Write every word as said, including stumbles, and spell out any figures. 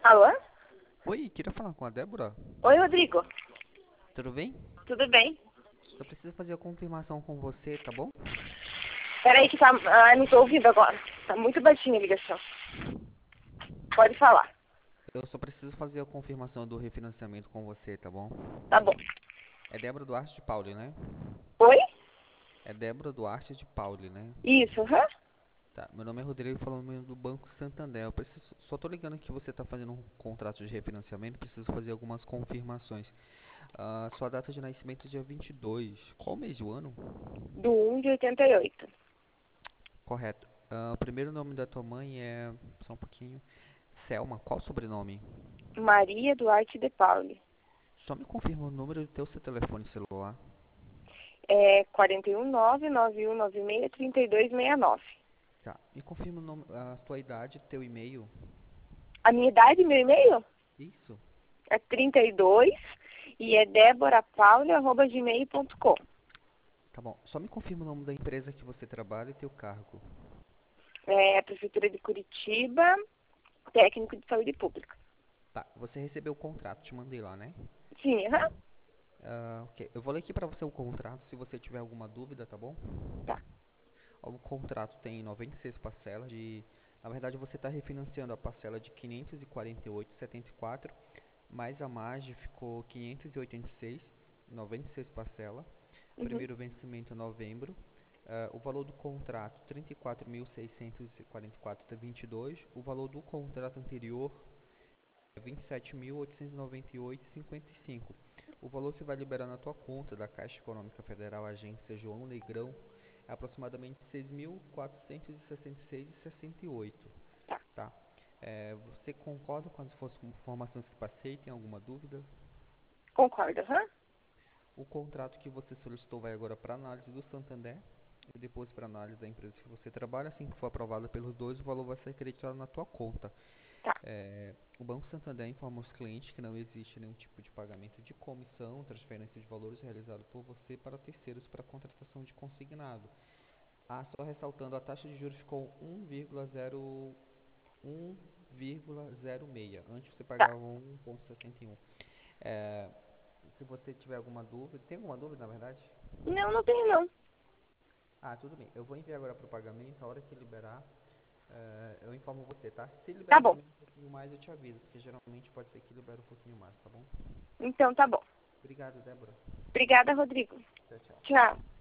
Alô? Oi, queria falar com a Débora. Oi, Rodrigo. Tudo bem? Tudo bem? Eu preciso fazer a confirmação com você, tá bom? Peraí que tá... Ah, não tô ouvindo agora. Tá muito baixinha a ligação. Pode falar. Eu só preciso fazer a confirmação do refinanciamento com você, tá bom? Tá bom. É Débora Duarte de Pauli, né? Oi? É Débora Duarte de Pauli, né? Isso, hã? Tá, meu nome é Rodrigo, falando do Banco Santander. Eu preciso, só tô ligando que você tá fazendo um contrato de refinanciamento, preciso fazer algumas confirmações. Ah, sua data de nascimento é dia vinte e dois. Qual mês do ano? Do um de oitenta e oito. Correto. Ah, o primeiro nome da tua mãe é. Só um pouquinho. Selma. Qual o sobrenome? Maria Duarte de Pauli. Só me confirma o número do teu seu telefone celular. É quatro um nove, nove um nove seis, três dois seis nove. Tá. Me confirma o nome, a tua idade, teu e-mail. A minha idade, meu e-mail, Isso. é trinta e dois e é deborapauli arroba gmail ponto com. Tá bom. Só me confirma o nome da empresa que você trabalha e teu cargo. É Prefeitura de Curitiba, técnico de saúde pública. Tá. Você recebeu o contrato, te mandei lá, né? Sim, aham. Ah, ok. Eu vou ler aqui pra você o contrato, se você tiver alguma dúvida, tá bom? Tá. O contrato tem noventa e seis parcelas de... Na verdade, você está refinanciando a parcela de quinhentos e quarenta e oito vírgula setenta e quatro, mais a margem ficou quinhentos e oitenta e seis, noventa e seis parcelas. Uhum. Primeiro vencimento em novembro. Uh, o valor do contrato trinta e quatro mil seiscentos e quarenta e quatro vírgula vinte e dois. O valor do contrato anterior é vinte e sete mil oitocentos e noventa e oito vírgula cinquenta e cinco. O valor que vai liberar na tua conta da Caixa Econômica Federal, agência João Negrão, é aproximadamente seis mil quatrocentos e sessenta e seis vírgula sessenta e oito. Tá. Tá? É, você concorda com as informações que passei? Tem alguma dúvida? Concordo, aham. O contrato que você solicitou vai agora para análise do Santander e depois para análise da empresa que você trabalha. Assim que for aprovada pelos dois, o valor vai ser acreditado na tua conta. Tá. É, o Banco Santander informa aos clientes que não existe nenhum tipo de pagamento de comissão, transferência de valores realizado por você para terceiros para contratação de consignado. Ah, só ressaltando, a taxa de juros ficou um vírgula zero um vírgula zero seis. Antes você Tá. pagava um vírgula sessenta e um. É, se você tiver alguma dúvida, tem alguma dúvida na verdade? Não, não tenho não. Ah, tudo bem. Eu vou enviar agora para o pagamento. A hora que liberar, eh, eu informo você, tá? Se Tá liberar bom. também um pouquinho mais, eu te aviso, porque geralmente pode ser que libere um pouquinho mais, tá bom? Então tá bom. Obrigado, Débora. Obrigada, Rodrigo. Tchau, tchau. Tchau.